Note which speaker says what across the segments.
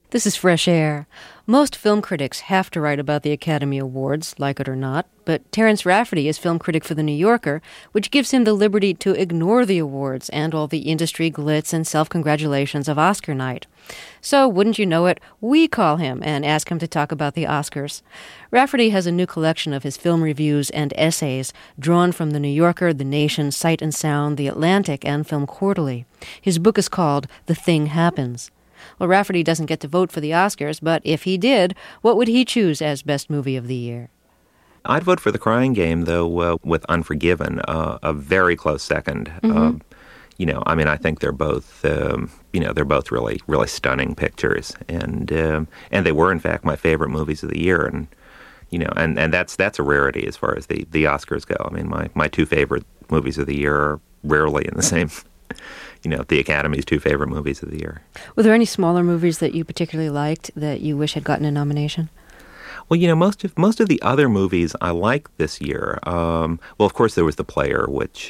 Speaker 1: This is Fresh Air. Most film critics have to write about the Academy Awards, like it or not, but Terence Rafferty is film critic for The New Yorker, which gives him the liberty to ignore the awards and all the industry glitz and self-congratulations of Oscar night. So, wouldn't you know it, we call him and ask him to talk about the Oscars. Rafferty has a new collection of his film reviews and essays, drawn from The New Yorker, The Nation, Sight and Sound, The Atlantic, and Film Quarterly. His book is called The Thing Happens. Well, Rafferty doesn't get to vote for the Oscars, but if he did, what would he choose as Best Movie of the Year?
Speaker 2: I'd vote for The Crying Game, though, with Unforgiven, a very close second.
Speaker 1: Mm-hmm.
Speaker 2: I think they're both, they're both really, really stunning pictures, and they were, in fact, my favorite movies of the year, and that's a rarity as far as the Oscars go. I mean, my two favorite movies of the year are rarely in the same. The Academy's two favorite movies of the year.
Speaker 1: Were there any smaller movies that you particularly liked that you wish had gotten a nomination?
Speaker 2: Well, most of the other movies I liked this year. Of course, there was The Player, which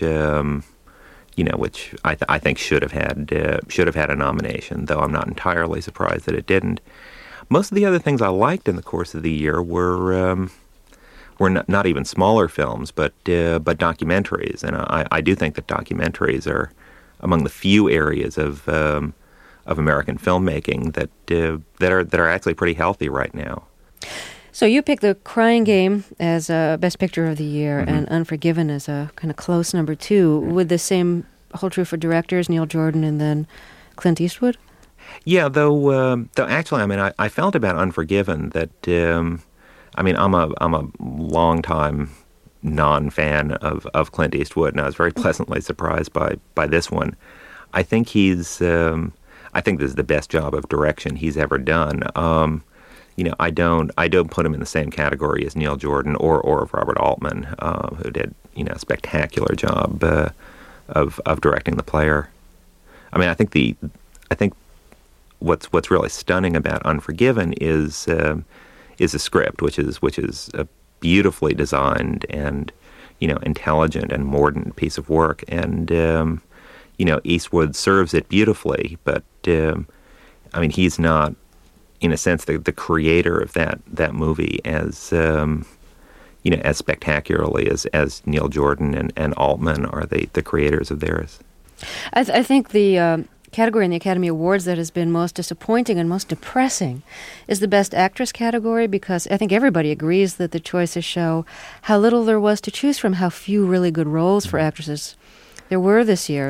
Speaker 2: I think should have had a nomination, though I'm not entirely surprised that it didn't. Most of the other things I liked in the course of the year were not even smaller films, but documentaries, and I do think that documentaries are among the few areas of American filmmaking that are actually pretty healthy right now. So
Speaker 1: you picked The Crying Game as Best Picture of the Year,
Speaker 2: mm-hmm.
Speaker 1: and Unforgiven as a kind of close number two. Would the same hold true for directors, Neil Jordan and then Clint Eastwood?
Speaker 2: Yeah, though actually, I felt about Unforgiven that I'm a long time non-fan of Clint Eastwood, and I was very pleasantly surprised by this one. I think I think this is the best job of direction he's ever done. I don't put him in the same category as Neil Jordan or of Robert Altman, who did a spectacular job of directing The Player. I think what's really stunning about Unforgiven is a script which is a beautifully designed and intelligent and mordant piece of work, and Eastwood serves it beautifully, but he's not, in a sense, the creator of that movie as as spectacularly as Neil Jordan and Altman are the creators of theirs.
Speaker 1: I think the category in the Academy Awards that has been most disappointing and most depressing is the Best Actress category, because I think everybody agrees that the choices show how little there was to choose from, how few really good roles for actresses there were this year.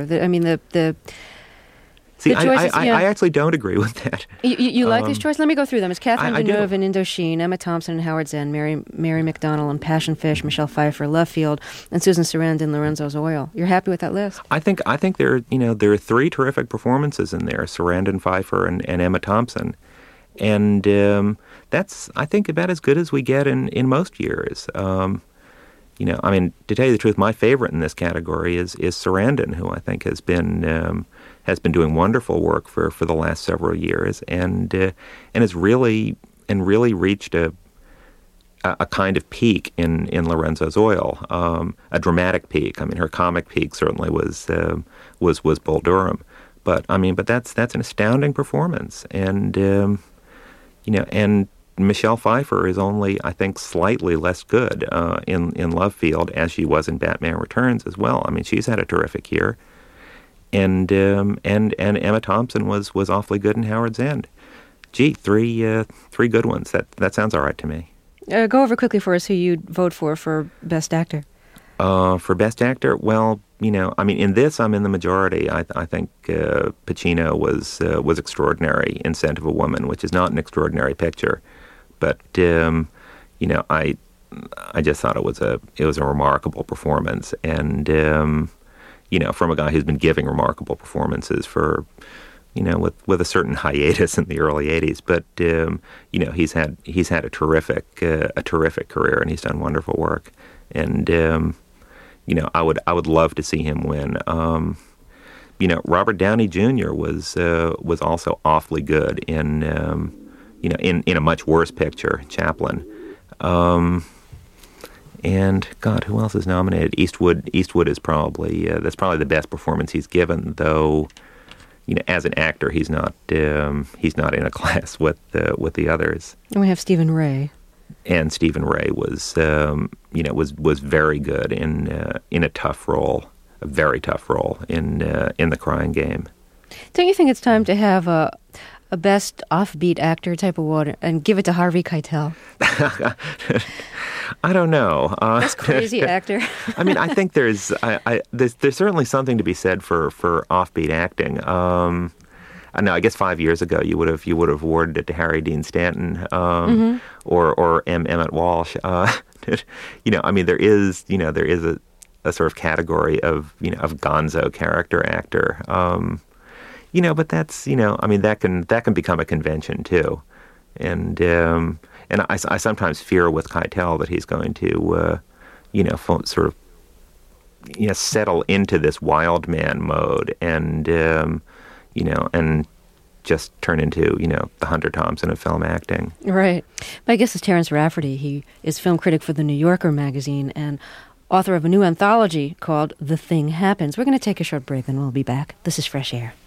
Speaker 2: I actually don't agree with that.
Speaker 1: You like these choices? Let me go through them. It's Catherine Deneuve in Indochine, Emma Thompson in Howard's End, Mary McDonnell in Passion Fish, Michelle Pfeiffer, Love Field, and Susan Sarandon in Lorenzo's Oil. You're happy with that list?
Speaker 2: I think there are three terrific performances in there: Sarandon, Pfeiffer, and Emma Thompson, and that's, I think, about as good as we get in most years. To tell you the truth, my favorite in this category is Sarandon, who I think has been doing wonderful work for the last several years, and has really reached a kind of peak in Lorenzo's Oil, a dramatic peak. Her comic peak certainly was Bull Durham, but that's an astounding performance, and and Michelle Pfeiffer is only, I think, slightly less good in Love Field, as she was in Batman Returns as well. She's had a terrific year. And Emma Thompson was awfully good in Howard's End. Gee, three good ones. That sounds all right to me.
Speaker 1: Go over quickly for us who you'd vote for Best Actor.
Speaker 2: For Best Actor, well, in this I'm in the majority. I think Pacino was extraordinary in Scent of a Woman, which is not an extraordinary picture, but I just thought it was a remarkable performance, and from a guy who's been giving remarkable performances for, with a certain hiatus in the early '80s, but he's had a terrific career, and he's done wonderful work, and I would love to see him win. Robert Downey Jr. was also awfully good in a much worse picture, Chaplin. And God, who else is nominated? Eastwood is probably that's probably the best performance he's given. Though, as an actor, he's not in a class with the others.
Speaker 1: And we have Stephen Ray.
Speaker 2: And Stephen Ray was very good in a tough role, a very tough role in The Crying Game.
Speaker 1: Don't you think it's time to have a best offbeat actor type award and give it to Harvey Keitel?
Speaker 2: I don't know.
Speaker 1: Best crazy actor.
Speaker 2: I mean, I think there's certainly something to be said for offbeat acting. I know. I guess 5 years ago you would have awarded it to Harry Dean Stanton or Emmett Walsh. I mean, there is a sort of category of gonzo character actor. But that's I mean, that can become a convention too, and I sometimes fear with Keitel that he's going to sort of settle into this wild man mode and and just turn into, the Hunter Thompson of film acting.
Speaker 1: Right. My guest is Terence Rafferty. He is film critic for The New Yorker magazine and author of a new anthology called The Thing Happens. We're going to take a short break, then we'll be back. This is Fresh Air.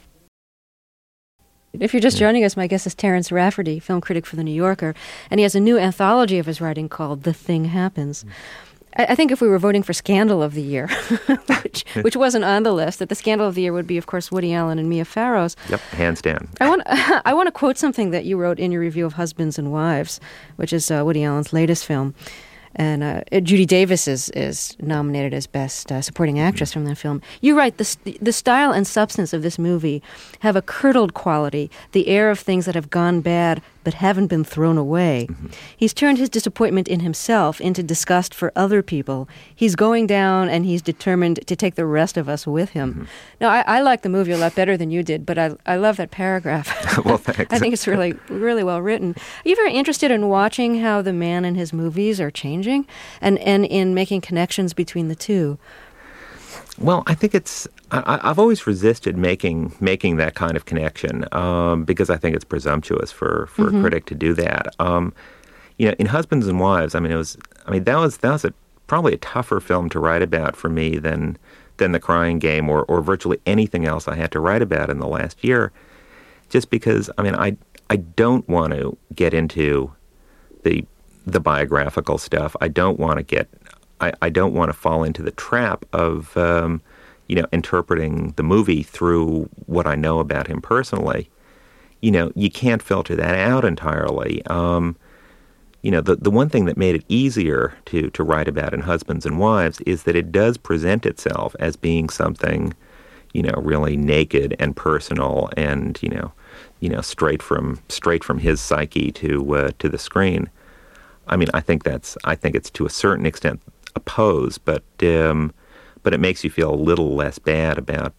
Speaker 1: If you're just joining us, my guest is Terence Rafferty, film critic for The New Yorker, and he has a new anthology of his writing called The Thing Happens. I think if we were voting for Scandal of the Year, which wasn't on the list, that the Scandal of the Year would be, of course, Woody Allen and Mia Farrow's.
Speaker 2: Yep, hands down.
Speaker 1: I want to quote something that you wrote in your review of Husbands and Wives, which is Woody Allen's latest film. And Judy Davis is nominated as Best Supporting Actress from that film. You write, the style and substance of this movie have a curdled quality, the air of things that have gone bad but haven't been thrown away. Mm-hmm. He's turned his disappointment in himself into disgust for other people. He's going down, and he's determined to take the rest of us with him. Mm-hmm. Now, I like the movie a lot better than you did, but I love that paragraph.
Speaker 2: Well, thanks.
Speaker 1: I think it's really, really well written. Are you very interested in watching how the man in his movies are changing and in making connections between the two?
Speaker 2: Well, I think I've always resisted making that kind of connection because I think it's presumptuous for a critic to do that. In Husbands and Wives, that was probably a tougher film to write about for me than The Crying Game or virtually anything else I had to write about in the last year. Just because I don't want to get into the biographical stuff. I don't want to fall into the trap of, interpreting the movie through what I know about him personally. You can't filter that out entirely. The one thing that made it easier to write about in Husbands and Wives is that it does present itself as being something, really naked and personal and, straight from his psyche to the screen. I think it's to a certain extent a pose, but it makes you feel a little less bad about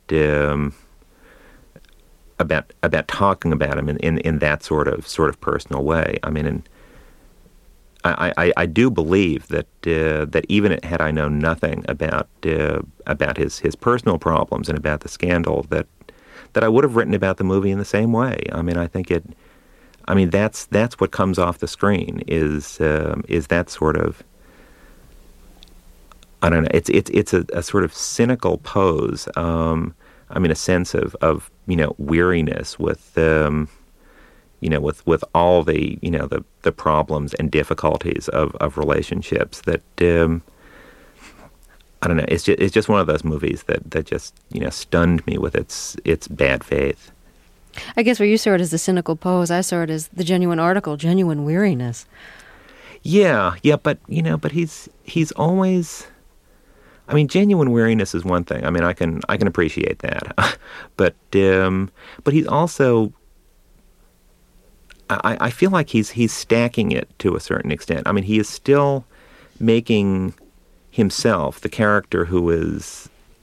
Speaker 2: talking about him in that sort of personal way. I do believe that even had I known nothing about his personal problems and about the scandal, that I would have written about the movie in the same way. I think it. That's what comes off the screen is that sort of, I don't know. It's a sort of cynical pose. A sense of weariness with with all the problems and difficulties of relationships that I don't know. It's just one of those movies that just stunned me with its bad faith.
Speaker 1: I guess where you saw it as the cynical pose, I saw it as the genuine article, genuine weariness. Yeah, but he's always. Genuine weariness is one thing. I can appreciate that, but he's also. I feel like he's stacking it to a certain extent. He is still making himself the character who is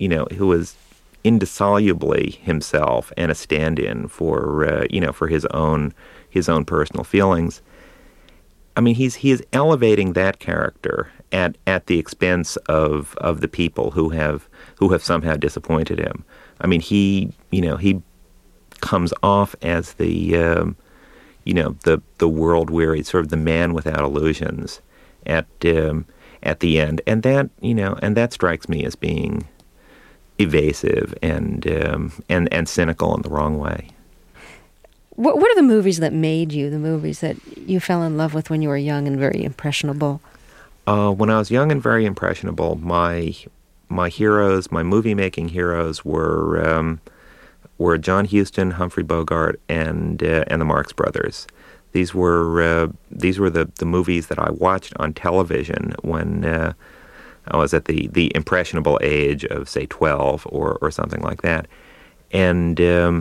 Speaker 1: indissolubly himself and a stand-in for his own personal feelings. He is elevating that character at the expense of the people who have somehow disappointed him. He comes off as the world weary, sort of the man without illusions at the end, and that strikes me as being
Speaker 2: evasive and cynical in the wrong way.
Speaker 1: What are the movies that made you, the movies that you fell in love with when you were young and very impressionable?
Speaker 2: When I was young and very impressionable, my heroes, my movie-making heroes were John Huston, Humphrey Bogart, and the Marx Brothers. These were the movies that I watched on television when I was at the impressionable age of, say, 12 or something like that. And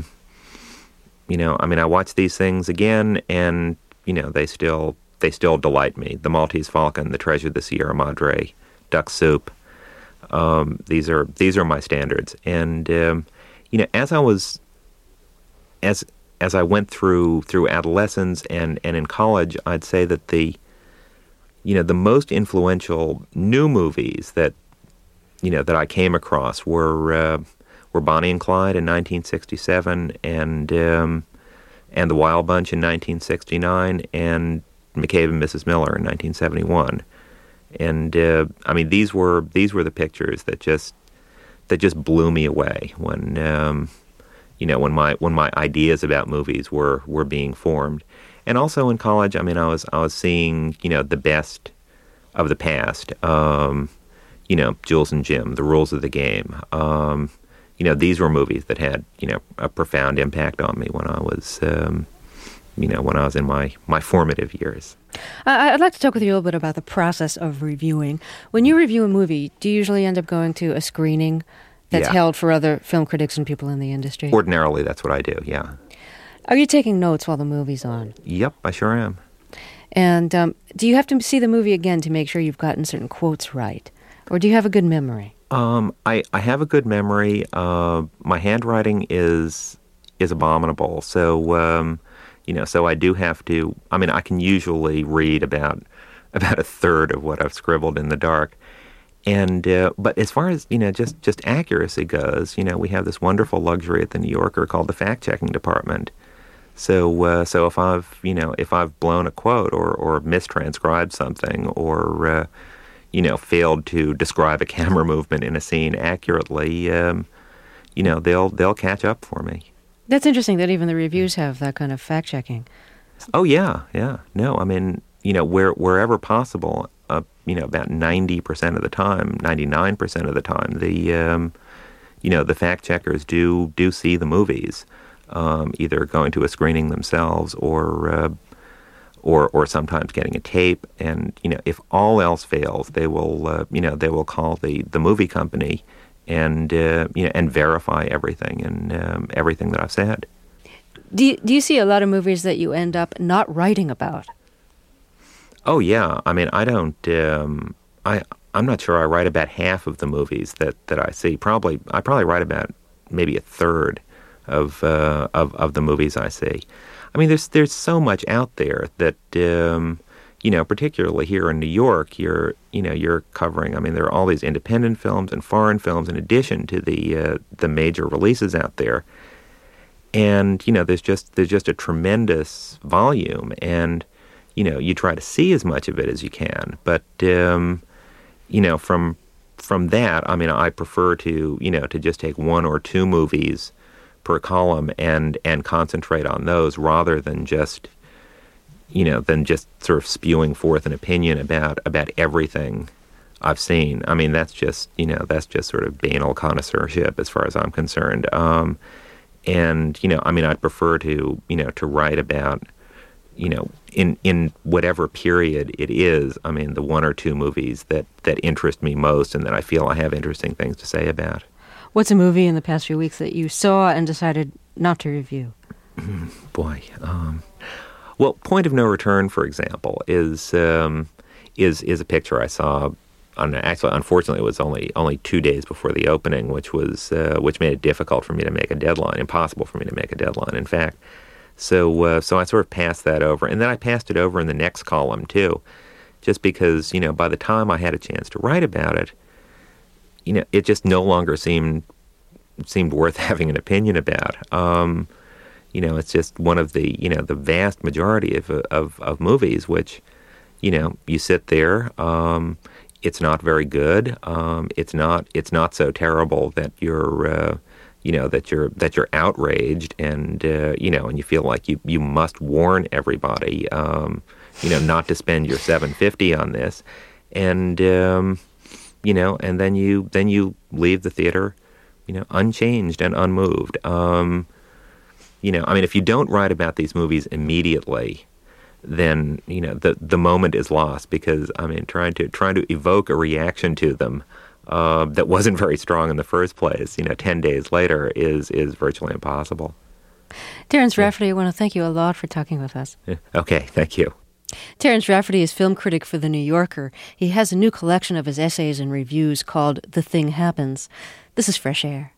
Speaker 2: I watch these things again, and they still delight me. The Maltese Falcon, The Treasure of the Sierra Madre, Duck Soup. These are my standards. And as I went through adolescence and in college, I'd say that the most influential new movies that I came across were Bonnie and Clyde in 1967 and The Wild Bunch in 1969 and McCabe and Mrs. Miller in 1971. And these were the pictures that just blew me away when my ideas about movies were being formed. And also in college, I was seeing the best of the past. Jules and Jim, The Rules of the Game. These were movies that had a profound impact on me when I was when I was in my formative years.
Speaker 1: I'd like to talk with you a little bit about the process of reviewing. When you review a movie, do you usually end up going to a screening that's held for other film critics and people in the industry?
Speaker 2: Ordinarily, that's what I do, yeah.
Speaker 1: Are you taking notes while the movie's on?
Speaker 2: Yep, I sure am.
Speaker 1: And do you have to see the movie again to make sure you've gotten certain quotes right? Or do you have a good memory?
Speaker 2: I have a good memory. My handwriting is abominable, so so I do have to. I can usually read about a third of what I've scribbled in the dark. And but as far as just accuracy goes, we have this wonderful luxury at the New Yorker called the fact-checking department. So if I've blown a quote or mistranscribed something or failed to describe a camera movement in a scene accurately, they'll catch up for me.
Speaker 1: That's interesting that even the reviews have that kind of fact-checking.
Speaker 2: Oh yeah. No, wherever possible, about 90% of the time, 99% of the time, the fact checkers do see the movies, either going to a screening themselves or sometimes getting a tape. And if all else fails, they will call the movie company and verify everything and everything that I've said.
Speaker 1: Do you see a lot of movies that you end up not writing about?
Speaker 2: Oh yeah, I don't. I'm not sure I write about half of the movies that I see. I probably write about maybe a third of the movies I see. There's so much out there that particularly here in New York, you're covering. There are all these independent films and foreign films in addition to the major releases out there, and there's just a tremendous volume, and you try to see as much of it as you can, but from that, I prefer to just take one or two movies per column and concentrate on those rather than just sort of spewing forth an opinion about everything I've seen. That's just sort of banal connoisseurship as far as I'm concerned. I'd prefer to write about, in whatever period it is, the one or two movies that interest me most and that I feel I have interesting things to say about.
Speaker 1: What's a movie in the past few weeks that you saw and decided not to review?
Speaker 2: Boy. Well, Point of No Return, for example, is a picture I saw. Actually, unfortunately, it was only 2 days before the opening, which made it difficult for me to make a deadline, impossible for me to make a deadline, in fact. So I sort of passed that over, and then I passed it over in the next column too, just because by the time I had a chance to write about it, it just no longer seemed worth having an opinion about. It's just one of the the vast majority of movies which you sit there. it's not very good. It's not so terrible that you're that you're outraged, and and you feel like you must warn everybody, not to spend your $7.50 on this, and and then you leave the theater, unchanged and unmoved. If you don't write about these movies immediately, then the moment is lost, because trying to evoke a reaction to them that wasn't very strong in the first place, 10 days later is virtually impossible.
Speaker 1: Terence Rafferty, I want to thank you a lot for talking with us.
Speaker 2: Okay, thank you.
Speaker 1: Terence Rafferty is film critic for The New Yorker. He has a new collection of his essays and reviews called The Thing Happens. This is Fresh Air.